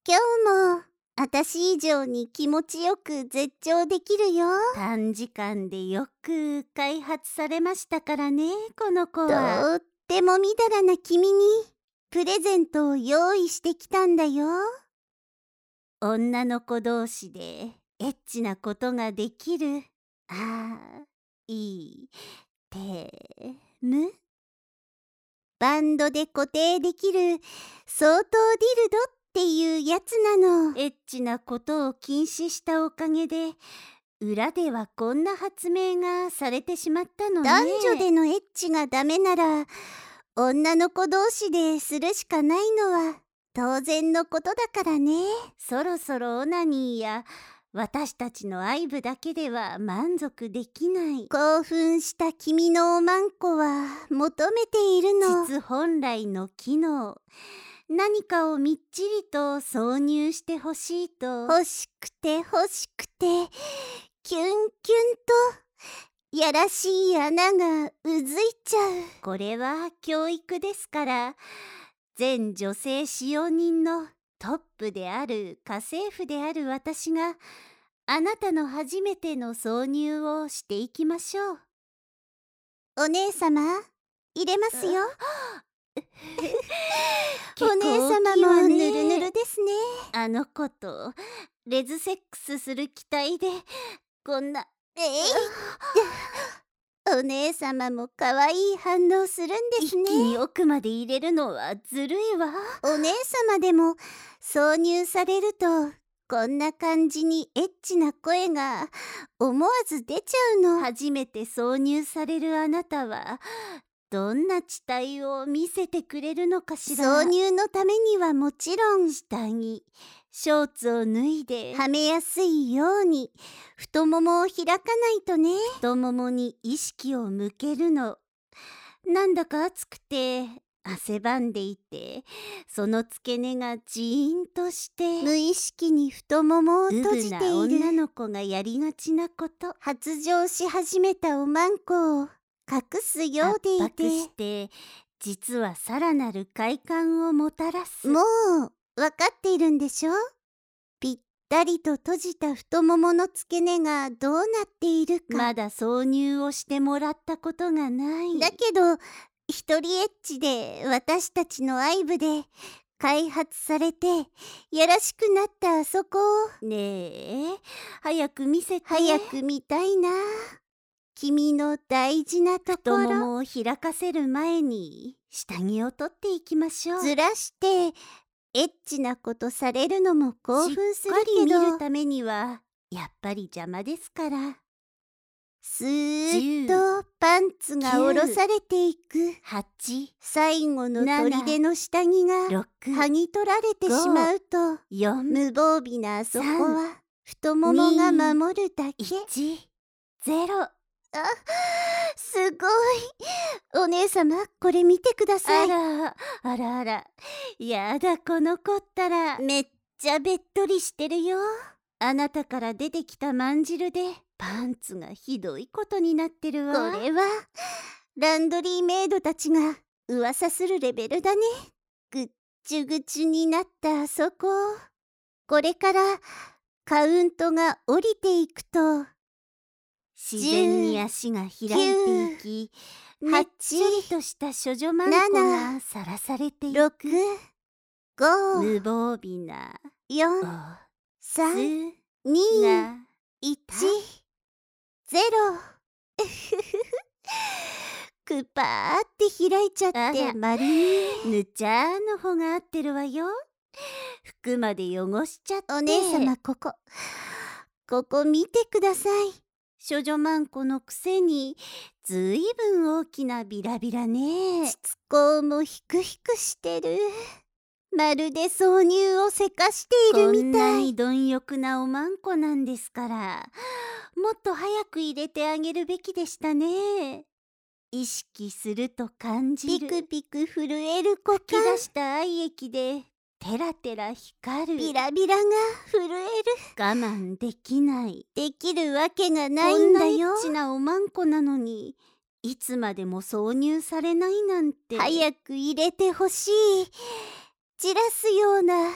今日も私以上に気持ちよく絶頂できるよ。 短時間でよく開発されましたからね、この子は。 とってもみだらな君にプレゼントを用意してきたんだよ。 女の子同士でエッチなことができる。いいテム。 バンドで固定できる相当ディルドっていうやつなの。 エッチなことを禁止したおかげで裏ではこんな発明がされてしまったのね。 男女でのエッチがダメなら女の子同士でするしかないのは当然のことだからね。 そろそろオナニーや私たちの愛撫だけでは満足できない。 興奮した君のおまんこは求めているの。 実本来の機能、何かをみっちりと挿入してほしいと。 欲しくて欲しくてキュンキュンとやらしい穴がうずいちゃう。 これは教育ですから、全女性使用人のトップである家政婦である私があなたの初めての挿入をしていきましょう。 お姉様入れますよ。お姉結構様大きいわもぬね。 るぬるですね。 あの子とレズセックスする期待でこんな。 お姉様も可愛い反応するんです一気ね。 に奥まで入れるのはずるいわ。 お姉様でも挿入されるとこんな感じにエッチな声が思わず出ちゃうの。 初めて挿入されるあなたはどんな地帯を見せてくれるのかしら。 挿入のためにはもちろん下着、ショーツを脱いではめやすいように太ももを開かないとね。 太ももに意識を向けるの。なんだか暑くて汗ばんでいて、その付け根がジーンとして無意識に太ももをう閉じてぶない女る。 の子がやりがちなこと。 発情し始めたおまんこを隠すようでい圧迫て、 して実はさらなる快感をもたらす。 もう分かっているんでしょ。ぴったりと閉じた太ももの付け根がどうなっているか。 まだ挿入をしてもらったことがない。 だけど一人エッチで私たちの愛撫で開発されてやらしくなったあそこをねえ、早く見せて。 早く見たいな。君の大事なとこ太もろ。 もを開かせる前に下着を取っていきましょう。 ずらしてエッチなことされるのも興奮するしっかり見けど、 るためにはやっぱり邪魔ですから。 スーッとパンツが下ろされていく。 8、 最後の砦の下着が 6、 剥ぎ取られてしまうと 4、 無防備なあそこは太ももが守るだけ。 1、0。 すごい。お姉様これ見てください。 あら、やだこの子ったら。めっちゃべっとりしてるよ。あなたから出てきたまんじるでパンツがひどいことになってるわ。 これはランドリーメイドたちが噂するレベルだね。ぐっちゅぐちゅになったあそこ。これからカウントが降りていくと自然に足が開いていき、ねっちりとした処女マンコがさらされていく。 6、5、 無防備な 4、 お 3、2、 が 1、0。くぱーって開いちゃっあらて丸見え。 ぬちゃーの方が合ってるわよ。服まで汚しちゃって。 お姉様ここ見てください。 処女マンコのくせにずいぶん大きなビラビラね。 膣口もひくひくしてる。まるで挿入をせかしているみこんなたい。 に貪欲なおまんこなんですから、もっと早く入れてあげるべきでしたね。意識すると感じる。 ピクピク震える股吹き出間。 した愛液でテラテラ光る。 ビラビラが震える。 我慢できない。 できるわけがないこんなエんだよ。 ッチなおまんこなのにいつまでも挿入されないなんて。 早く入れてほしい。散らすような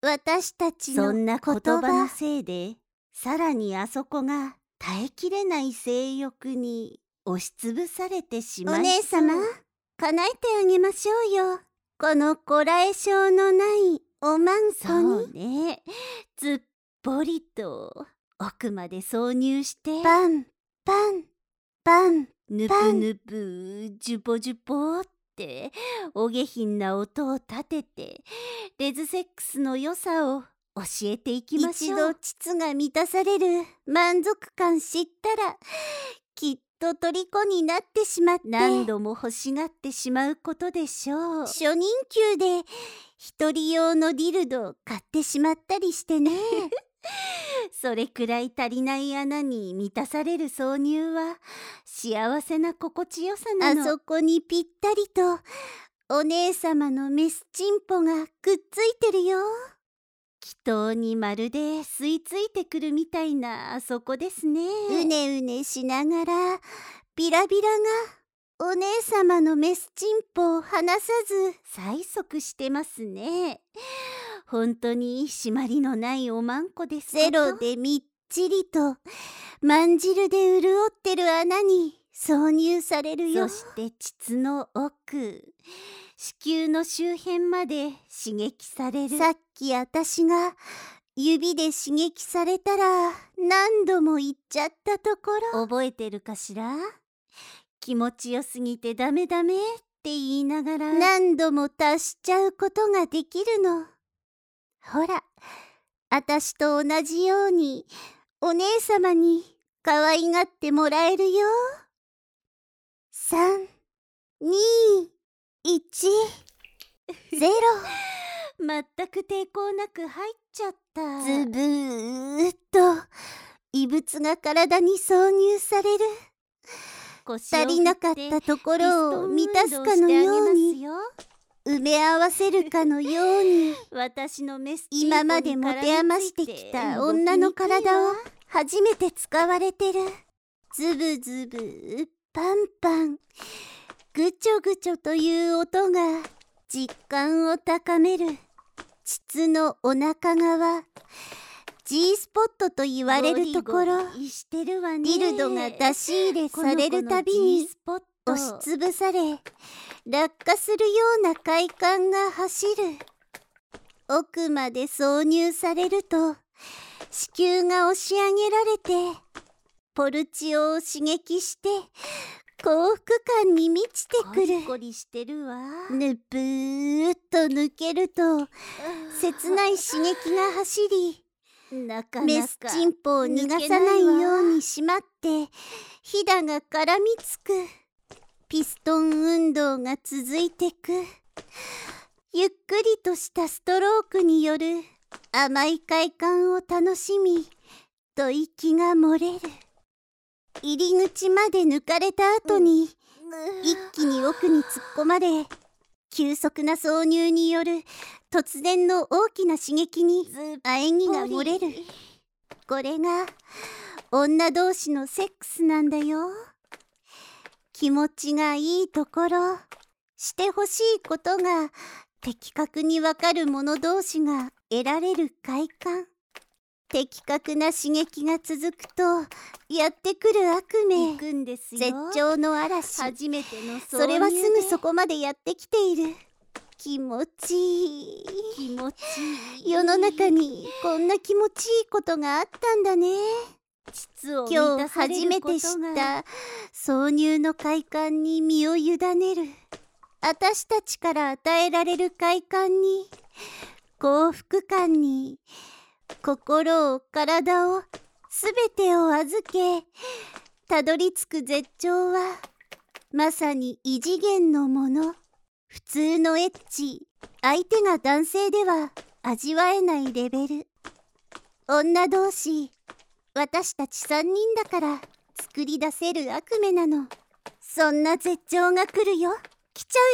私たちのそんな言言葉の葉。 せいで、さらにあそこが耐えきれない性欲に押しつぶされてしおまい姉様、叶えてあげましょうよ。このこらえ性のないおまんこそうに。 ね。ずっぽりと奥まで挿入して、 パン、パン、パン。 ぬぷぬぷ、ジュポジュポってお下品な音を立てて、レズセックスの良さを教えていきまし一ょう。 度膣が満たされる満足感知ったら、きっと虜になってしまって、 何度も欲しがってしまうことでしょう。 初任給で一人用のディルドを買ってしまったりしてね。 それくらい足りない穴に満たされる挿入は幸せな心地よさなの。 あそこにぴったりとお姉様のメスチンポがくっついてるよ。 祈祷にまるで吸い付いてくるみたいなあそこですね。 うねうねしながらビラビラがお姉様のメスチンポを離さず催促してますね。本当に締まりのないおまんこですこと。 ゼロでみっちりとまんじるで潤ってる穴に挿入されるよ。 そして膣の奥、子宮の周辺まで刺激される。 さっきあたしが指で刺激されたら何度も言っちゃったところ。 覚えてるかしら？気持ちよすぎてダメダメって言いながら何度も達しちゃうことができるの。ほら、あたしと同じようにお姉様に可愛がってもらえるよ。3、2、1、0。 全く抵抗なく入っちゃった。 ずぶーっと異物が体に挿入される。足りなかったところを満たすかのように、埋め合わせるかのように、 私のメスチンポに今まで持て余してきた女の体を初めて使われてる。ズブズブ、パンパン、ぐちょぐちょという音が実感を高める。膣のお腹側、G スポットと言われるところ、 ゴリゴリしてるわね。 ディルドが出し入れされるたびに押しつぶされ、落下するような快感が走る。奥まで挿入されると子宮が押し上げられてポルチオを刺激して幸福感に満ちてくる。 コリコリしてるわ。 ぬぷーっと抜けると切ない刺激が走り、 なかなかメスチンポを逃がさないように締まってひだが絡みつく。ピストン運動が続いてく。ゆっくりとしたストロークによる甘い快感を楽しみ、吐息が漏れる。入り口まで抜かれた後に、一気に奥に突っ込まれ、急速な挿入による突然の大きな刺激に喘ぎが漏れる。これが女同士のセックスなんだよ。気持ちがいいところ、してほしいことが的確にわかる者同士が得られる快感。的確な刺激が続くとやってくる悪夢、 行くんですよ。 絶頂の嵐。 初めてのそれはすぐそこまでやってきている。気持ちいい。 気持ちいい。 世の中にこんな気持ちいいことがあったんだね。今日初めて知った挿入の快感に身を委ねる。私たちから与えられる快感に、幸福感に、心を体をすべてを預け、たどり着く絶頂はまさに異次元のもの。普通のエッチ、相手が男性では味わえないレベル。女同士、私たち3人だから作り出せる悪夢なの。そんな絶頂が来るよ。来ちゃ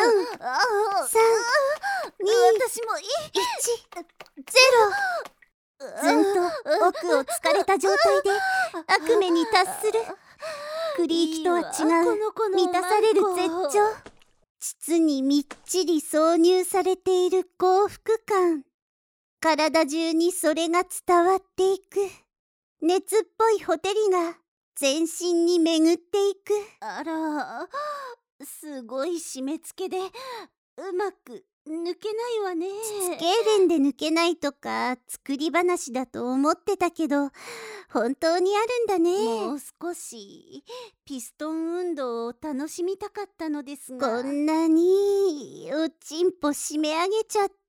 うよ。10、9、8、7、6、5、4、3、2、 私もいい。 1、0。 ずんと奥を突かれた状態で悪夢に達する。クリーキとは違う満たされる絶頂。膣にみっちり挿入されている幸福感。体中にそれが伝わっていく。熱っぽいほてりが全身に巡っていく。 あら、すごい締め付けでうまく抜けないわね。 スケーレンで抜けないとか作り話だと思ってたけど、本当にあるんだね。 もう少しピストン運動を楽しみたかったのですが、 こんなにおちんぽ締め上げちゃって、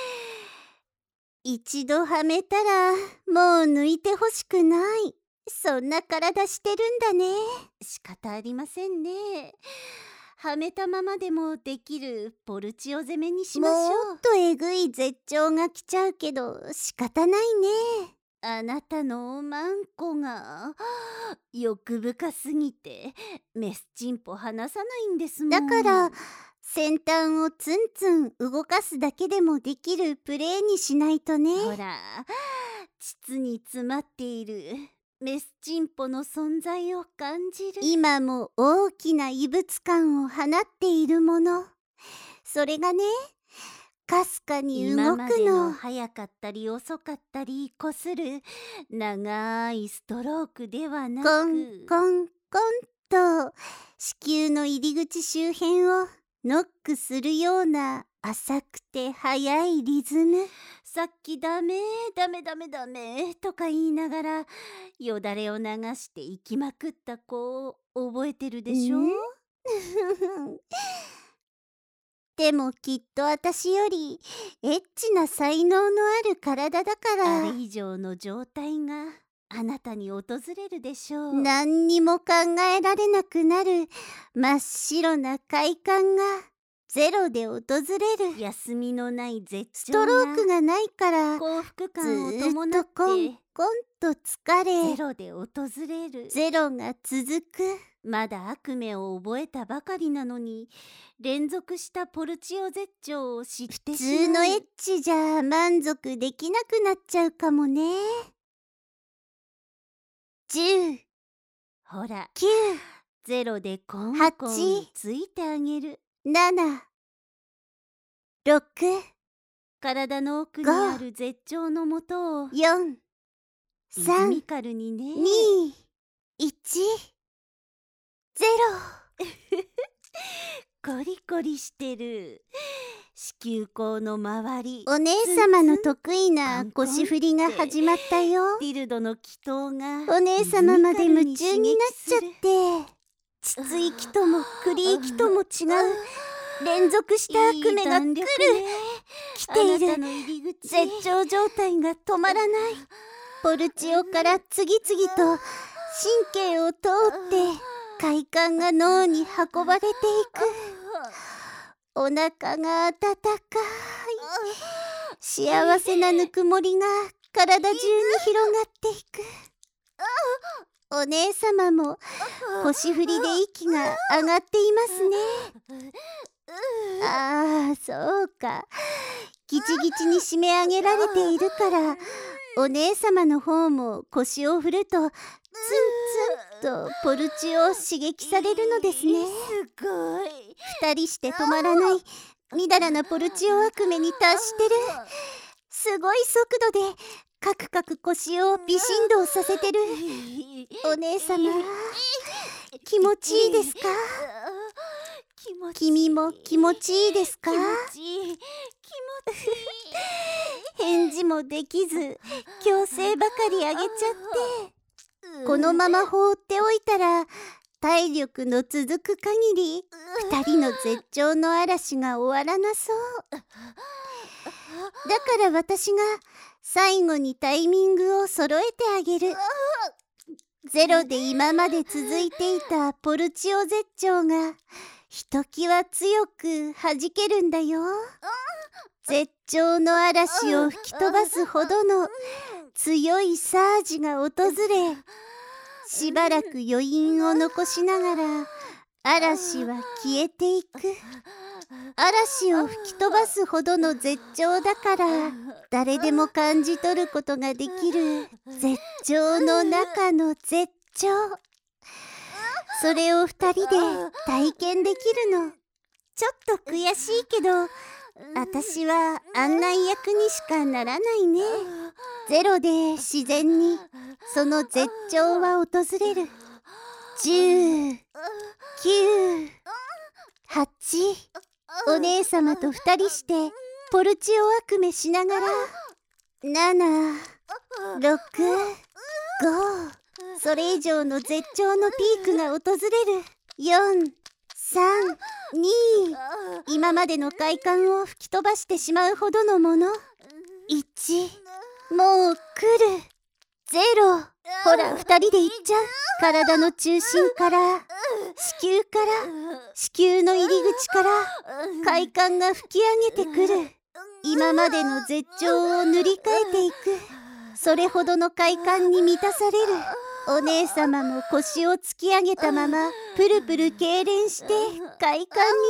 一度はめたらもう抜いてほしくない、そんな体してるんだね。 仕方ありませんね。はめたままでもできるポルチオ攻めにしましょう。 もっとえぐい絶頂が来ちゃうけど仕方ないね。 あなたのおまんこが欲深すぎてメスチンポ離さないんですもん。 だから先端をツンツン動かすだけでもできるプレーにしないとね。 ほら、膣に詰まっているメスチンポの存在を感じる。 今も大きな異物感を放っているもの、それがね、かすかに動くの。 今までの早かったり遅かったりこする長いストロークではなく、 コンコンコンと子宮の入り口周辺をノックするような浅くて速いリズム。 さっきダメとか言いながらよだれを流して行きまくった子を覚えてるでしょ。 でもきっと私よりエッチな才能のある体だから、 あれ以上の状態があなたに訪れるでしょう。 何にも考えられなくなる真っ白な快感がゼロで訪れる。 休みのない絶ス頂トロークがないから幸福ず感をーっ伴っとコンてコンと疲れ、 ゼロで訪れる。 ゼロが続く。 まだ悪夢を覚えたばかりなのに連続したポルチオ絶頂を知って普しまう。 通のエッチじゃ満足できなくなっちゃうかもね。10、 ほら、 9、 ゼロでコンコン 8 ついてあげる。 7、6、 体の奥にある絶頂のもとを 4、 リズミカルにね。 2、1、0。 コリコリしてる子宮口の周り、 お姉様の得意な腰振りが始まったよ。 ディルドの気筒がお姉様まで夢中になっちゃって、膣息ともクリ息とも違う連続した悪夢が来ている。絶頂状態が止まらない。ポルチオから次々と神経を通って快感が脳に運ばれていく。お腹が温かい幸せなぬくもりが体中に広がっていく。お姉様も腰振りで息が上がっていますね。ああ、そうか。ギチギチに締め上げられているから、お姉様の方も腰を振るとツンツンとポルチを刺激されるのですね。 すごい。 二人して止まらないみだらなポルチオ悪夢に達してる。すごい速度でカクカク腰を微振動させてる。お姉様、気持ちいいですか？君も気持ちいいですか？返事もできず強制ばかりあげちゃって、このまま放っておいたら体力の続く限り二人の絶頂の嵐が終わらなそう。だから私が最後にタイミングを揃えてあげる。ゼロで今まで続いていたポルチオ絶頂がひときわ強く弾けるんだよ。絶頂の嵐を吹き飛ばすほどの強いサージが訪れ、しばらく余韻を残しながら嵐は消えていく。 嵐を吹き飛ばすほどの絶頂だから、誰でも感じ取ることができる絶頂の中の絶頂。それを2人で体験できるの。ちょっと悔しいけど、私は案内役にしかならないね。ゼロで自然にその絶頂は訪れる。10、9、8、お姉様と2人してポルチオワクメしながら、7、6、5、それ以上の絶頂のピークが訪れる。4、3、2、今までの快感を吹き飛ばしてしまうほどのもの。1、もう来る。0、ほら2人で行っちゃう。体の中心から、子宮の入り口から快感が吹き上げてくる。今までの絶頂を塗り替えていく。それほどの快感に満たされる。お姉様も腰を突き上げたままプルプル痙攣して快感に浸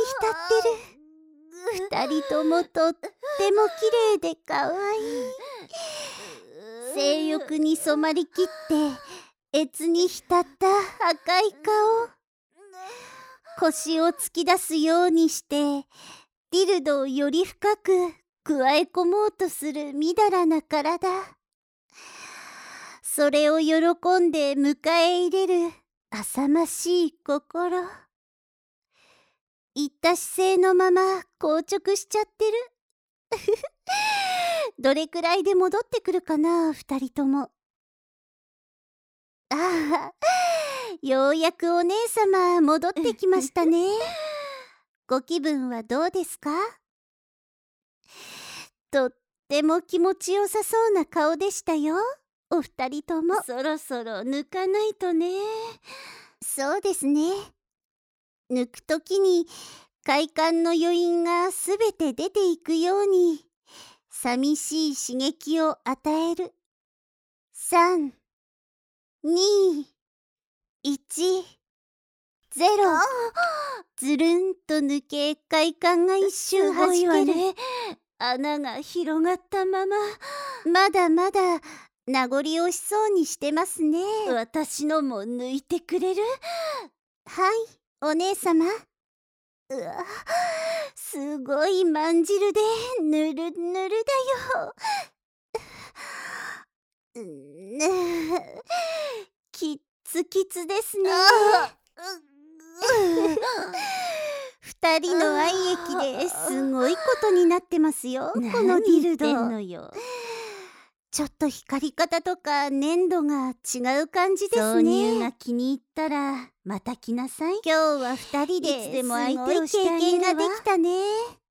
ってる。2人ともとっても綺麗でかわいい。性欲に染まりきって悦に浸った赤い顔。腰を突き出すようにしてディルドをより深く加え込もうとするみだらな体。それを喜んで迎え入れる浅ましい心。いった姿勢のまま硬直しちゃってる。どれくらいで戻ってくるかな、2人とも。ああ、ようやくお姉様戻ってきましたね。ご気分はどうですか？とっても気持ちよさそうな顔でしたよ、お二人とも。そろそろ抜かないとね。そうですね。抜くときに快感の余韻がすべて出ていくように寂しい刺激を与える。3、2、1、0。ずるんと抜け快感が一瞬はじける。穴が広がったまま、まだまだ名残惜しそうにしてますね。私のも抜いてくれる？はい、お姉様。うわ、すごいまんじるでぬるぬるだよ。きっつきつですね。2人の愛液ですごいことになってますよ、このディルド。ちょっと光り方とか粘度が違う感じですね。挿入が気に入ったらまた来なさい。今日は2人でいつでも相手をしてあげるわ。すごい経験ができたね。